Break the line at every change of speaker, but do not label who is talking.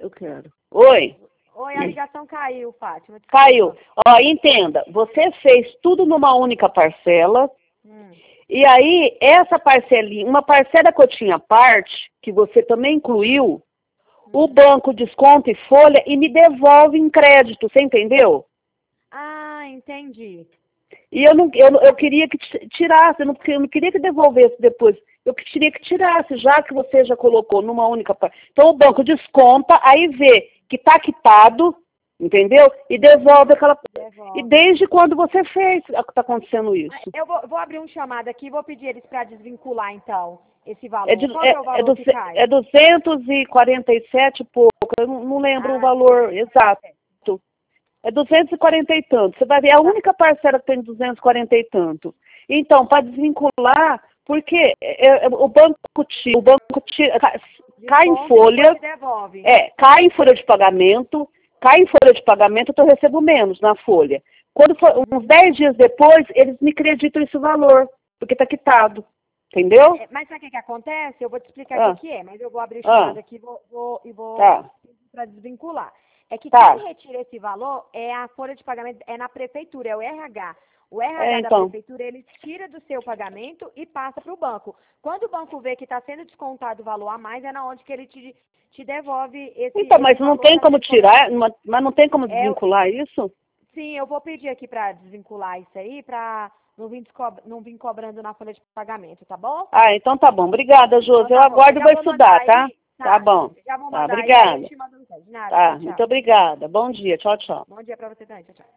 Eu quero. Oi.
Oi, a ligação caiu, Fátima. Desculpa.
Caiu. Ó, entenda, você fez tudo numa única parcela, e aí essa parcelinha, uma parcela que eu tinha parte, que você também incluiu, o banco desconta em folha e me devolve em crédito, você entendeu?
Ah, entendi.
E eu queria que tirasse, eu não queria que devolvesse depois. Eu queria que tirasse, já que você já colocou numa única parte. Então o banco desconta, aí vê que está quitado, entendeu? E devolve aquela.
Devolve.
E desde quando você fez que está acontecendo isso?
Eu vou abrir um chamado aqui e vou pedir eles para desvincular, então, esse valor.
É,
Qual é o valor que cai?
é 247 e pouco, eu não lembro o valor exato. É 240 e tanto. Você vai ver, a única parcela que tem 240 e tanto. Então, para desvincular, porque o banco tira, cai em folha, cai em folha de pagamento, então eu recebo menos na folha. Quando for uns 10 dias depois, eles me creditam esse valor, porque está quitado. Entendeu?
Mas sabe o que acontece? Eu vou te explicar o que é, mas eu vou abrir o chamado aqui e vou para desvincular. É que quem retira esse valor é a folha de pagamento, é na prefeitura, é o RH. O RH da prefeitura, ele tira do seu pagamento e passa para o banco. Quando o banco vê que está sendo descontado o valor a mais, é na onde que ele te devolve esse
Então, mas
esse
não tem como tirar, mas não tem como desvincular
eu,
isso?
Sim, eu vou pedir aqui para desvincular isso aí, para não vir cobrando na folha de pagamento, tá bom?
Ah, então tá bom. Obrigada, Josi.
Então,
eu aguardo e vou estudar, tá?
Tá
Bom.
Já vou
Tá,
mandar
obrigada.
aí, eu te mando um mensagem. Nada,
Tá,
tchau, tchau.
muito obrigada. Bom dia. Tchau, tchau.
Bom dia para você também. Tchau, tchau.